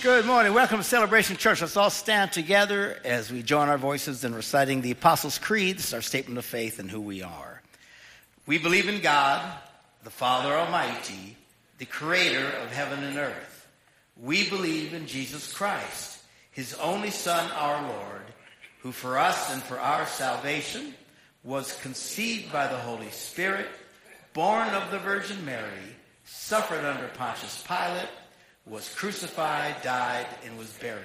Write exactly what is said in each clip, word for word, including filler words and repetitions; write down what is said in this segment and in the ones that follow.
Good morning. Welcome to Celebration Church. Let's all stand together as we join our voices in reciting the Apostles' Creed. This is our statement of faith and who we are. We believe in God, the Father Almighty, the creator of heaven and earth. We believe in Jesus Christ, his only Son, our Lord, who for us and for our salvation was conceived by the Holy Spirit, born of the Virgin Mary, suffered under Pontius Pilate, was crucified, died, and was buried.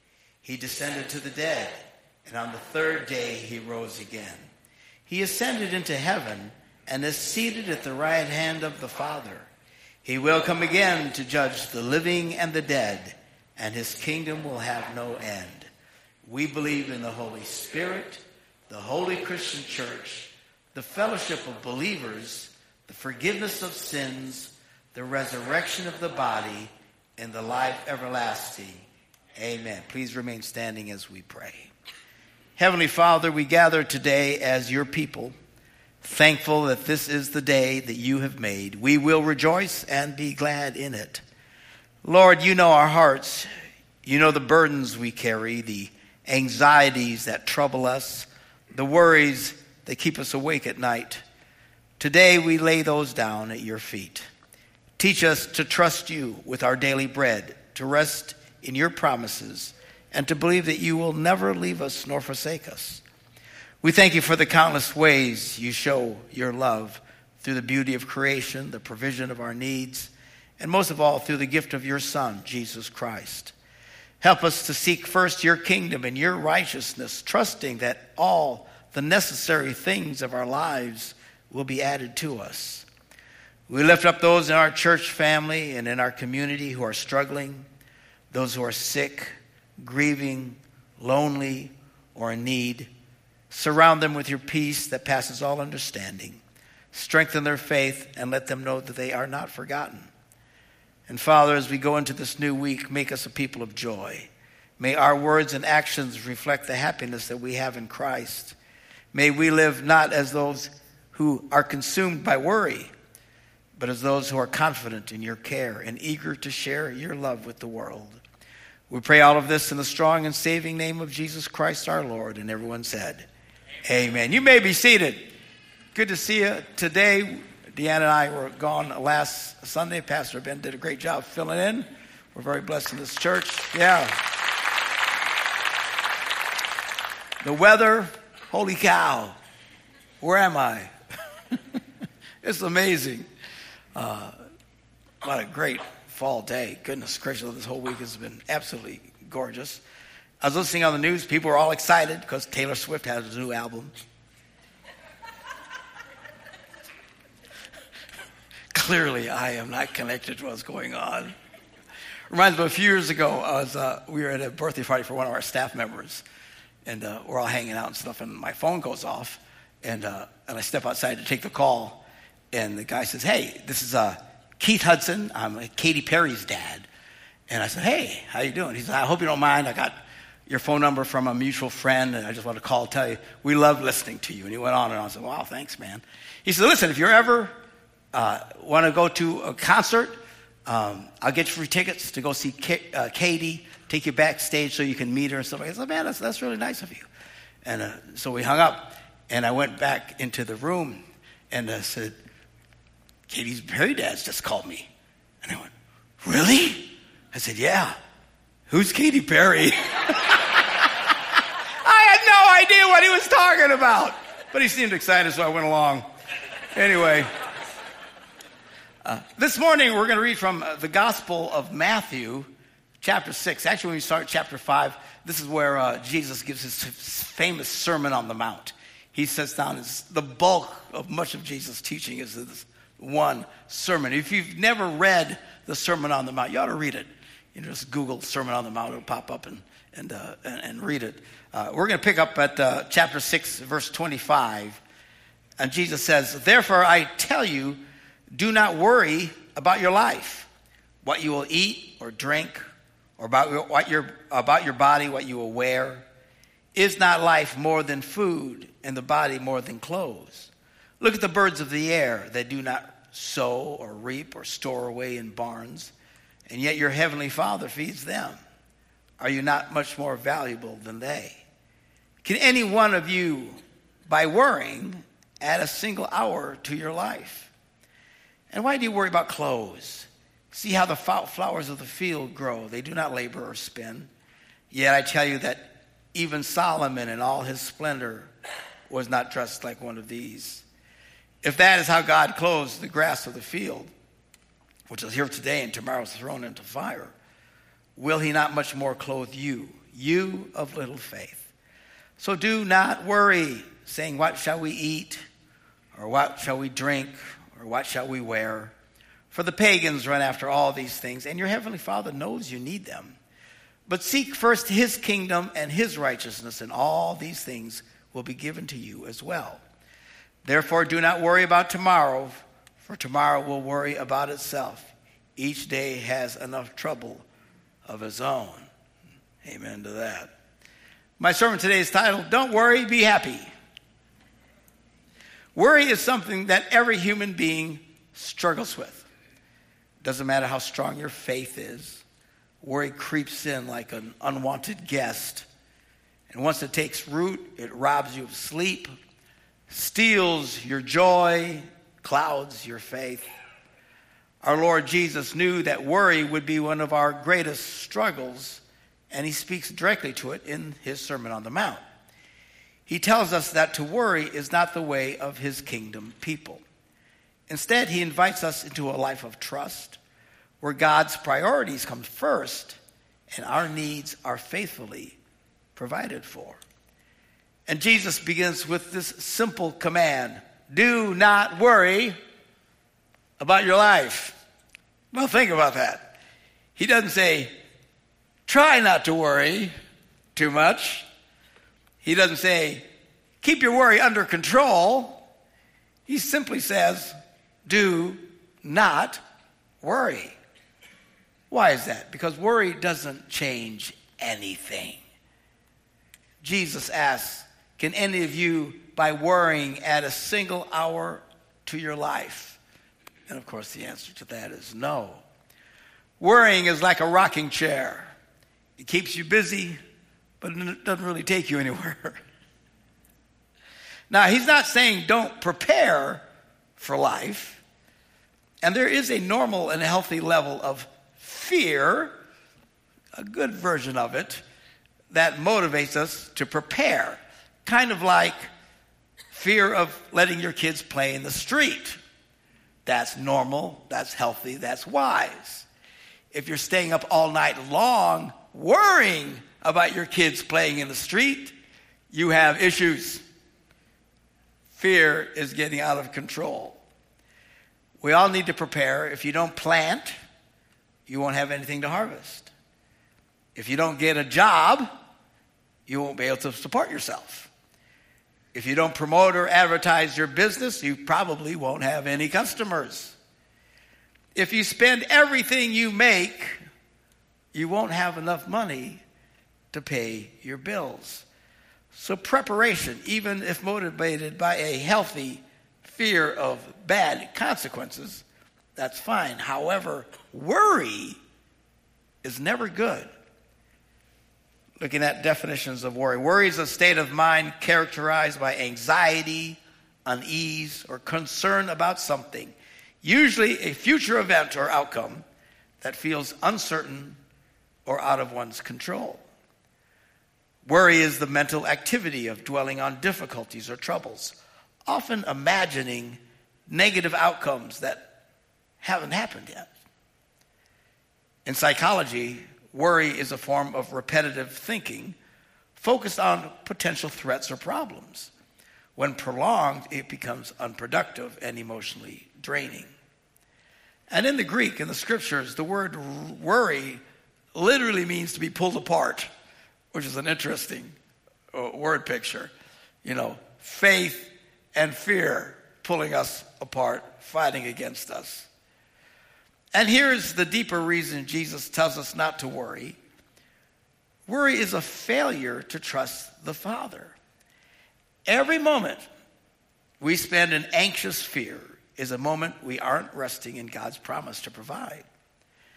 He descended to the dead, and on the third day he rose again. He ascended into heaven and is seated at the right hand of the Father. He will come again to judge the living and the dead, and his kingdom will have no end. We believe in the Holy Spirit, the holy Christian church, the fellowship of believers, the forgiveness of sins, the resurrection of the body, and the life everlasting. Amen. Please remain standing as we pray. Heavenly Father, we gather today as your people, thankful that this is the day that you have made. We will rejoice and be glad in it. Lord, you know our hearts. You know the burdens we carry, the anxieties that trouble us, the worries that keep us awake at night. Today we lay those down at your feet. Teach us to trust you with our daily bread, to rest in your promises, and to believe that you will never leave us nor forsake us. We thank you for the countless ways you show your love through the beauty of creation, the provision of our needs, and most of all through the gift of your Son, Jesus Christ. Help us to seek first your kingdom and your righteousness, trusting that all the necessary things of our lives will be added to us. We lift up those in our church family and in our community who are struggling, those who are sick, grieving, lonely, or in need. Surround them with your peace that passes all understanding. Strengthen their faith and let them know that they are not forgotten. And Father, as we go into this new week, make us a people of joy. May our words and actions reflect the happiness that we have in Christ. May we live not as those who are consumed by worry, but as those who are confident in your care and eager to share your love with the world. We pray all of this in the strong and saving name of Jesus Christ our Lord. And everyone said, Amen. Amen. You may be seated. Good to see you today. Deanna and I were gone last Sunday. Pastor Ben did a great job filling in. We're very blessed in this church. Yeah. The weather, holy cow. Where am I? It's amazing. Uh, what a great fall day. Goodness gracious, this whole week has been absolutely gorgeous. I was listening on the news. People were all excited because Taylor Swift has a new album. Clearly, I am not connected to what's going on. Reminds me of a few years ago, I was, uh, we were at a birthday party for one of our staff members, and uh, we're all hanging out and stuff, and my phone goes off, and, uh, and I step outside to take the call. And the guy says, hey, this is uh, Keith Hudson. I'm Katy Perry's dad. And I said, hey, how you doing? He said, I hope you don't mind. I got your phone number from a mutual friend, and I just want to call and tell you, we love listening to you. And he went on and on. I said, wow, thanks, man. He said, listen, if you ever uh, want to go to a concert, um, I'll get you free tickets to go see K- uh, Katy, take you backstage so you can meet her and stuff like that. I said, man, that's, that's really nice of you. And uh, so we hung up, and I went back into the room, and I said, Katy Perry dad's just called me. And I went, really? I said, yeah. Who's Katy Perry? I had no idea what he was talking about. But he seemed excited, so I went along. Anyway, uh, this morning we're going to read from uh, the Gospel of Matthew, chapter six. Actually, when we start chapter five, this is where uh, Jesus gives his famous Sermon on the Mount. He sits down. It's the bulk of much of Jesus' teaching is this one sermon. If you've never read the Sermon on the Mount, you ought to read it. You know, just Google Sermon on the Mount. It'll pop up and and uh, and, and read it. Uh, we're going to pick up at uh, chapter six, verse twenty-five. And Jesus says, therefore I tell you, do not worry about your life, what you will eat or drink, or about what your about your body, what you will wear. Is not life more than food, and the body more than clothes? Look at the birds of the air. They do not sow or reap or store away in barns, and yet your heavenly Father feeds them. Are you not much more valuable than they? Can any one of you, by worrying, add a single hour to your life? And why do you worry about clothes? See how the flowers of the field grow. They do not labor or spin. Yet I tell you that even Solomon in all his splendor was not dressed like one of these. If that is how God clothes the grass of the field, which is here today and tomorrow is thrown into fire, will he not much more clothe you, you of little faith? So do not worry, saying, what shall we eat? Or what shall we drink? Or what shall we wear? For the pagans run after all these things, and your heavenly Father knows you need them. But seek first his kingdom and his righteousness, and all these things will be given to you as well. Therefore, do not worry about tomorrow, for tomorrow will worry about itself. Each day has enough trouble of its own. Amen to that. My sermon today is titled, Don't Worry, Be Happy. Worry is something that every human being struggles with. Doesn't matter how strong your faith is. Worry creeps in like an unwanted guest. And once it takes root, it robs you of sleep, steals your joy, clouds your faith. Our Lord Jesus knew that worry would be one of our greatest struggles, and he speaks directly to it in his Sermon on the Mount. He tells us that to worry is not the way of his kingdom people. Instead, he invites us into a life of trust, where God's priorities come first, and our needs are faithfully provided for. And Jesus begins with this simple command, do not worry about your life. Well, think about that. He doesn't say, try not to worry too much. He doesn't say, keep your worry under control. He simply says, do not worry. Why is that? Because worry doesn't change anything. Jesus asks, can any of you, by worrying, add a single hour to your life? And of course, the answer to that is no. Worrying is like a rocking chair. It keeps you busy, but it doesn't really take you anywhere. Now, he's not saying don't prepare for life. And there is a normal and healthy level of fear, a good version of it, that motivates us to prepare. Kind of like fear of letting your kids play in the street. That's normal, that's healthy, that's wise. If you're staying up all night long worrying about your kids playing in the street, you have issues. Fear is getting out of control. We all need to prepare. If you don't plant, you won't have anything to harvest. If you don't get a job, you won't be able to support yourself. If you don't promote or advertise your business, you probably won't have any customers. If you spend everything you make, you won't have enough money to pay your bills. So preparation, even if motivated by a healthy fear of bad consequences, that's fine. However, worry is never good. Looking at definitions of worry. Worry is a state of mind characterized by anxiety, unease, or concern about something, usually a future event or outcome that feels uncertain or out of one's control. Worry is the mental activity of dwelling on difficulties or troubles, often imagining negative outcomes that haven't happened yet. In psychology, worry is a form of repetitive thinking focused on potential threats or problems. When prolonged, it becomes unproductive and emotionally draining. And in the Greek, in the scriptures, the word worry literally means to be pulled apart, which is an interesting uh, word picture. You know, faith and fear pulling us apart, fighting against us. And here's the deeper reason Jesus tells us not to worry. Worry is a failure to trust the Father. Every moment we spend in anxious fear is a moment we aren't resting in God's promise to provide.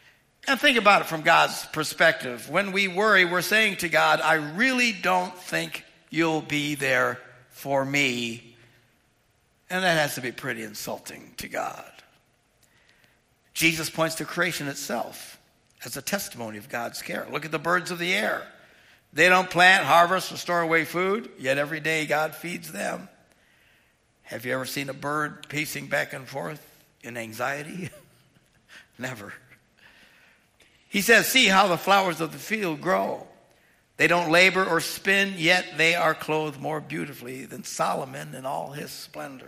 And think about it from God's perspective. When we worry, we're saying to God, I really don't think you'll be there for me. And that has to be pretty insulting to God. Jesus points to creation itself as a testimony of God's care. Look at the birds of the air. They don't plant, harvest, or store away food, yet every day God feeds them. Have you ever seen a bird pacing back and forth in anxiety? Never. He says, see how the flowers of the field grow. They don't labor or spin, yet they are clothed more beautifully than Solomon in all his splendor.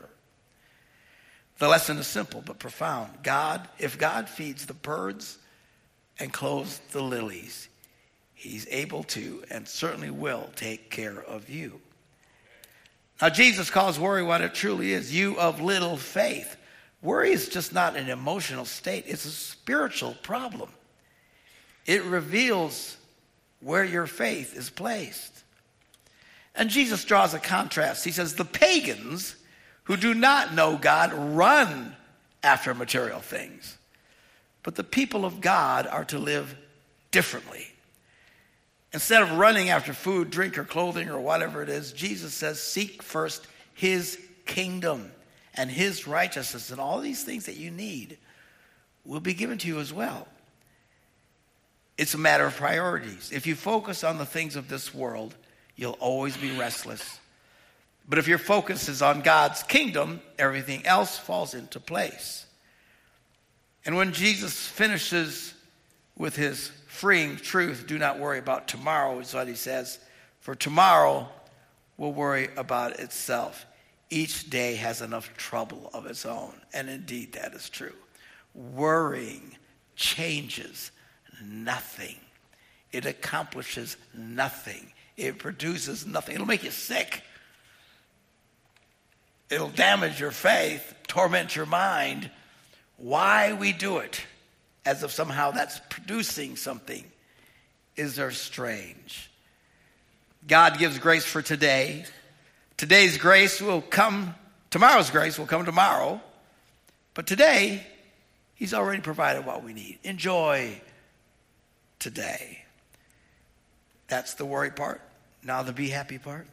The lesson is simple but profound. God, if God feeds the birds and clothes the lilies, he's able to and certainly will take care of you. Now, Jesus calls worry what it truly is, you of little faith. Worry is just not an emotional state. It's a spiritual problem. It reveals where your faith is placed. And Jesus draws a contrast. He says, the pagans who do not know God run after material things. But the people of God are to live differently. Instead of running after food, drink, or clothing, or whatever it is, Jesus says, seek first his kingdom and his righteousness, and all these things that you need will be given to you as well. It's a matter of priorities. If you focus on the things of this world, you'll always be restless. But if your focus is on God's kingdom, everything else falls into place. And when Jesus finishes with his freeing truth, do not worry about tomorrow, is what he says. For tomorrow will worry about itself. Each day has enough trouble of its own. And indeed, that is true. Worrying changes nothing. It accomplishes nothing. It produces nothing. It'll make you sick. It'll damage your faith, torment your mind. Why we do it, as if somehow that's producing something, is there strange. God gives grace for today. Today's grace will come, tomorrow's grace will come tomorrow. But today, he's already provided what we need. Enjoy today. That's the worry part. Now the be happy part.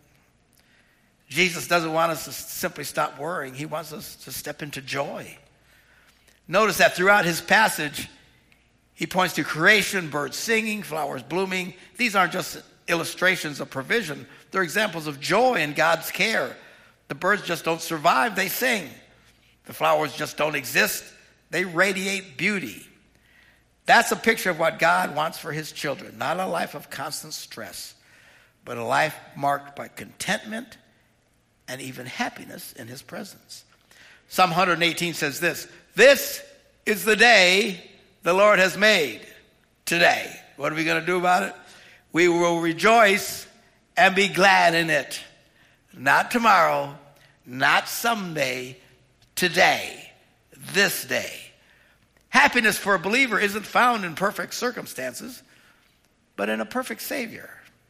Jesus doesn't want us to simply stop worrying. He wants us to step into joy. Notice that throughout his passage, he points to creation, birds singing, flowers blooming. These aren't just illustrations of provision. They're examples of joy in God's care. The birds just don't survive, they sing. The flowers just don't exist, they radiate beauty. That's a picture of what God wants for his children. Not a life of constant stress, but a life marked by contentment and even happiness in his presence. Psalm one eighteen says this, this is the day the Lord has made. Today. What are we going to do about it? We will rejoice and be glad in it. Not tomorrow, not someday, today, this day. Happiness for a believer isn't found in perfect circumstances, but in a perfect Savior.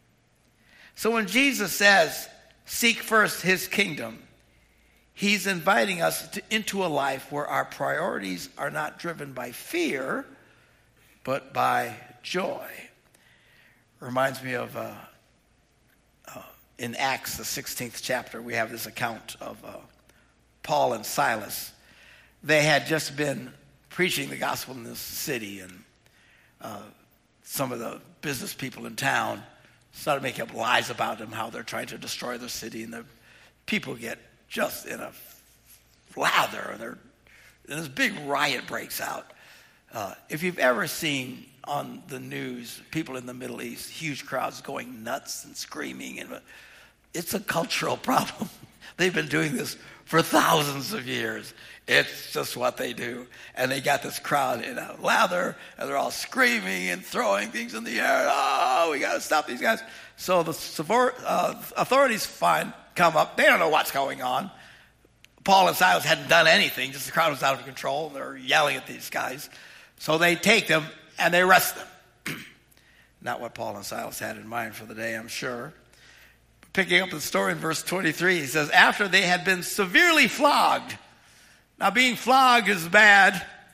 So when Jesus says, seek first his kingdom, he's inviting us to, into a life where our priorities are not driven by fear, but by joy. Reminds me of uh, uh, in Acts, the sixteenth chapter, we have this account of uh, Paul and Silas. They had just been preaching the gospel in this city, and uh, some of the business people in town started making up lies about them, how they're trying to destroy the city, and the people get just in a lather, and, and this big riot breaks out. Uh, if you've ever seen on the news people in the Middle East, huge crowds going nuts and screaming, and it's a cultural problem. They've been doing this for thousands of years. It's just what they do. And they got this crowd in a lather, and they're all screaming and throwing things in the air. Oh, we got to stop these guys. So the uh, authorities find, come up. They don't know what's going on. Paul and Silas hadn't done anything. Just the crowd was out of control. They're yelling at these guys. So they take them and they arrest them. Not what Paul and Silas had in mind for the day, I'm sure. Picking up the story in verse twenty-three, he says, after they had been severely flogged. Now, being flogged is bad,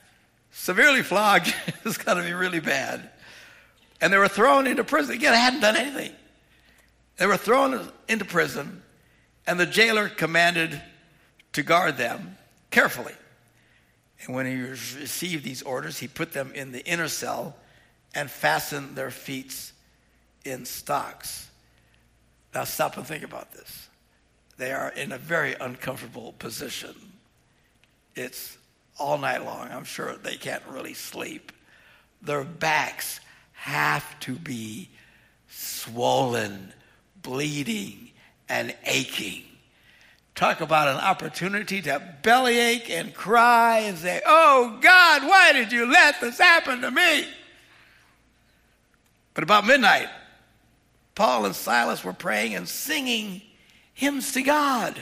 severely flogged. It's got to be really bad. And they were thrown into prison. Again, I hadn't done anything. They were thrown into prison, and the jailer commanded to guard them carefully. And when he received these orders, he put them in the inner cell and fastened their feet in stocks. Now stop and think about this. They are in a very uncomfortable position. It's all night long. I'm sure they can't really sleep. Their backs have to be swollen, bleeding, and aching. Talk about an opportunity to bellyache and cry and say, "Oh God, why did you let this happen to me?" But about midnight, Paul and Silas were praying and singing hymns to God.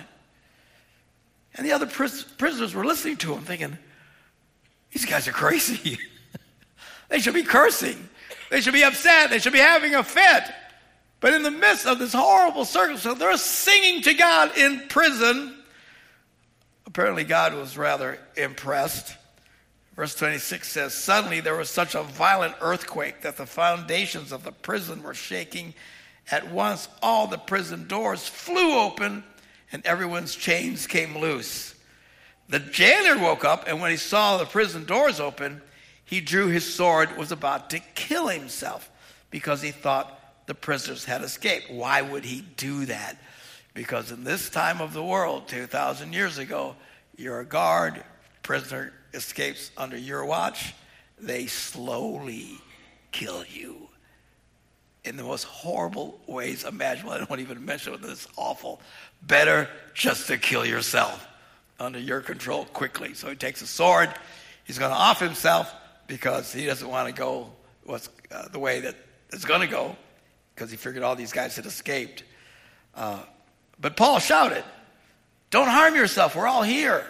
And the other pris- prisoners were listening to them thinking, these guys are crazy. They should be cursing. They should be upset. They should be having a fit. But in the midst of this horrible circumstance, they're singing to God in prison. Apparently God was rather impressed. Verse twenty-six says, suddenly there was such a violent earthquake that the foundations of the prison were shaking. At once all the prison doors flew open and everyone's chains came loose. The jailer woke up, and when he saw the prison doors open, he drew his sword, was about to kill himself because he thought the prisoners had escaped. Why would he do that? Because in this time of the world, two thousand years ago, you're a guard, prisoner escapes under your watch, they slowly kill you in the most horrible ways imaginable. I don't even mention it. It's awful. Better just to kill yourself under your control quickly. So he takes a sword. He's going to off himself because he doesn't want to go what's uh, the way that it's going to go, because he figured all these guys had escaped. Uh, but Paul shouted, "Don't harm yourself. We're all here."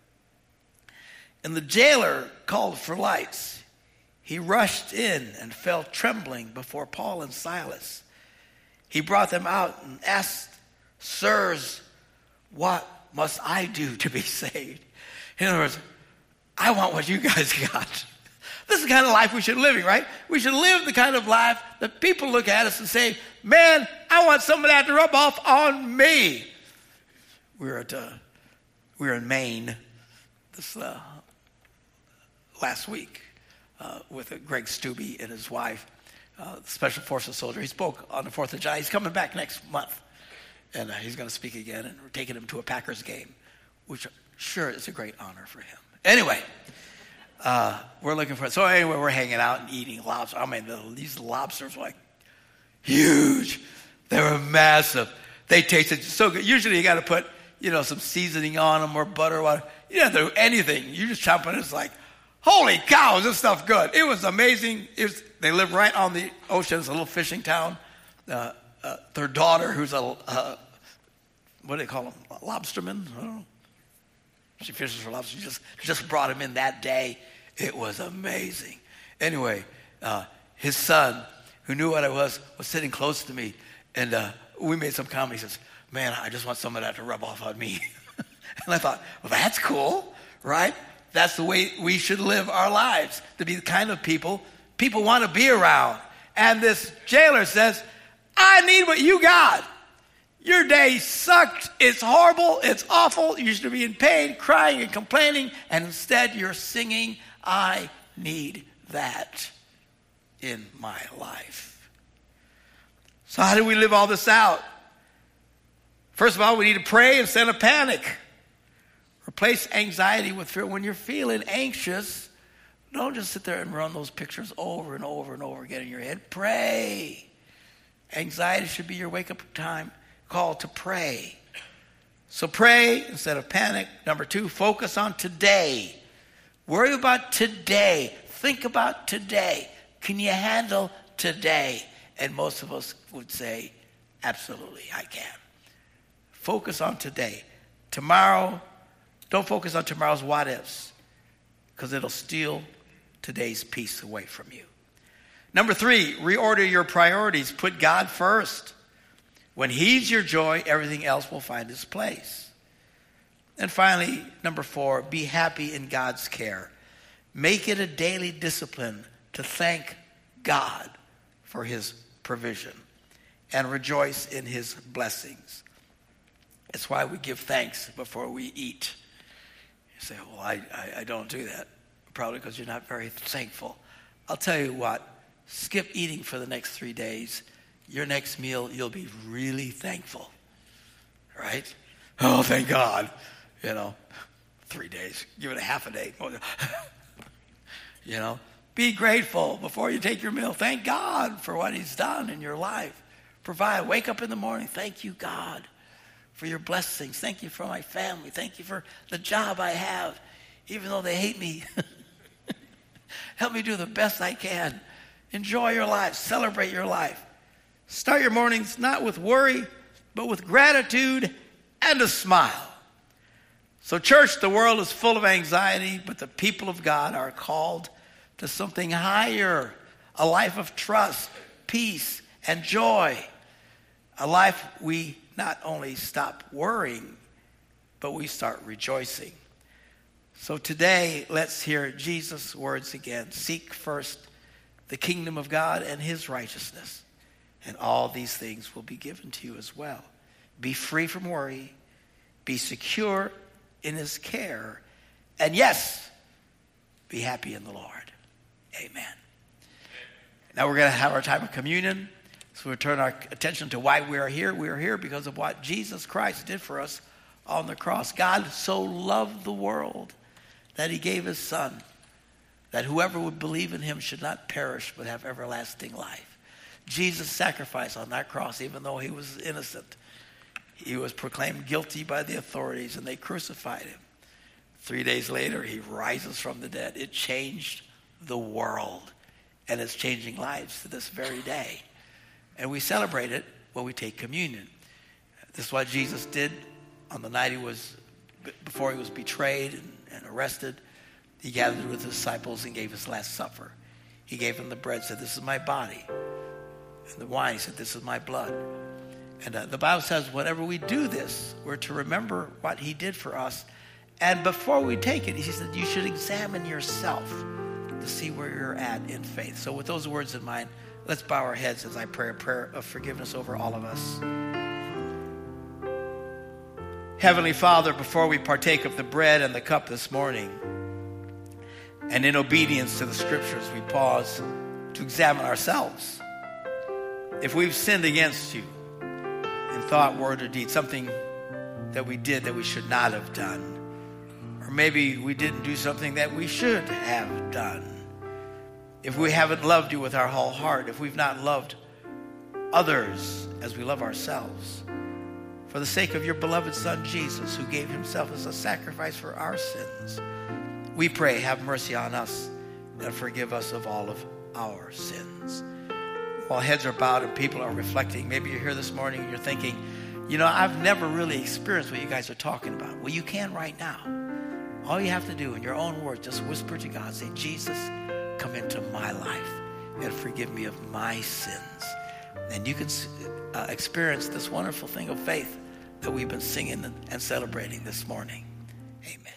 And the jailer called for lights. He rushed in and fell trembling before Paul and Silas. He brought them out and asked, "Sirs, what must I do to be saved?" In other words, I want what you guys got. This is the kind of life we should be living, right? We should live the kind of life that people look at us and say, "Man, I want some of that to rub off on me." We were at uh, we were in Maine this uh, last week uh, with uh, Greg Stubbe and his wife, uh, Special Forces soldier. He spoke on the fourth of July. He's coming back next month, and uh, he's going to speak again. And we're taking him to a Packers game, which sure is a great honor for him. Anyway. Uh, we're looking for it. So anyway, we're hanging out and eating lobster. I mean, the, these lobsters were like huge. They were massive. They tasted so good. Usually you got to put, you know, some seasoning on them or butter or whatever. You don't have to do anything. You just chomp it. It's like, holy cow, is this stuff good? It was amazing. It was, they live right on the ocean. It's a little fishing town. Uh, uh, their daughter, who's a, uh, what do they call them, a lobsterman? I don't know. She fishes for lobster. She just, just brought him in that day. It was amazing. Anyway, uh, his son, who knew what I was, was sitting close to me. And uh, we made some comment. He says, "Man, I just want some of that to rub off on me." And I thought, well, that's cool, right? That's the way we should live our lives, to be the kind of people people want to be around. And this jailer says, "I need what you got. Your day sucked. It's horrible. It's awful. You should be in pain, crying and complaining. And instead you're singing, I need that in my life." So how do we live all this out? First of all, we need to pray instead of panic. Replace anxiety with fear. When you're feeling anxious, don't just sit there and run those pictures over and over and over again in your head. Pray. Anxiety should be your wake-up time. Call to pray. So pray instead of panic. Number two, focus on today. Worry about today. Think about today. Can you handle today? And most of us would say, absolutely, I can. Focus on today. Tomorrow, don't focus on tomorrow's what ifs, because it'll steal today's peace away from you. Number three, reorder your priorities. Put God first. When He's your joy, everything else will find its place. And finally, number four, be happy in God's care. Make it a daily discipline to thank God for his provision and rejoice in his blessings. It's why we give thanks before we eat. You say, well, I, I, I don't do that. Probably because you're not very thankful. I'll tell you what, skip eating for the next three days. Your next meal, you'll be really thankful. Right? Oh, thank God. You know, three days. Give it a half a day. You know, be grateful before you take your meal. Thank God for what he's done in your life. Provide. Wake up in the morning. Thank you, God, for your blessings. Thank you for my family. Thank you for the job I have, even though they hate me. Help me do the best I can. Enjoy your life. Celebrate your life. Start your mornings not with worry, but with gratitude and a smile. So, church, the world is full of anxiety, but the people of God are called to something higher, a life of trust, peace, and joy. A life we not only stop worrying, but we start rejoicing. So today, let's hear Jesus' words again. Seek first the kingdom of God and his righteousness, and all these things will be given to you as well. Be free from worry. Be secure in his care. And yes, be happy in the Lord. Amen. Now we're going to have our time of communion. So we'll turn our attention to why we are here. We are here because of what Jesus Christ did for us on the cross. God so loved the world that he gave his son, that whoever would believe in him should not perish but have everlasting life. Jesus' sacrifice on that cross, even though he was innocent, he was proclaimed guilty by the authorities and they crucified him. Three days later, he rises from the dead. It changed the world, and it's changing lives to this very day. And we celebrate it when we take communion. This is what Jesus did on the night he was, before he was betrayed and, and arrested. He gathered with his disciples and gave his last supper. He gave them the bread, said, this is my body. And the wine, he said, this is my blood. And uh, the Bible says, whenever we do this, we're to remember what he did for us. And before we take it, he said, you should examine yourself to see where you're at in faith. So with those words in mind, let's bow our heads as I pray a prayer of forgiveness over all of us. Heavenly Father, before we partake of the bread and the cup this morning, and in obedience to the scriptures, we pause to examine ourselves. If we've sinned against you in thought, word, or deed, something that we did that we should not have done, or maybe we didn't do something that we should have done. If we haven't loved you with our whole heart, if we've not loved others as we love ourselves, for the sake of your beloved Son, Jesus, who gave himself as a sacrifice for our sins, we pray, have mercy on us and forgive us of all of our sins. While heads are bowed and people are reflecting, maybe you're here this morning and you're thinking, you know, I've never really experienced what you guys are talking about. Well, you can right now. All you have to do in your own words, just whisper to God, say, Jesus, come into my life and forgive me of my sins. And you can uh, experience this wonderful thing of faith that we've been singing and celebrating this morning. Amen.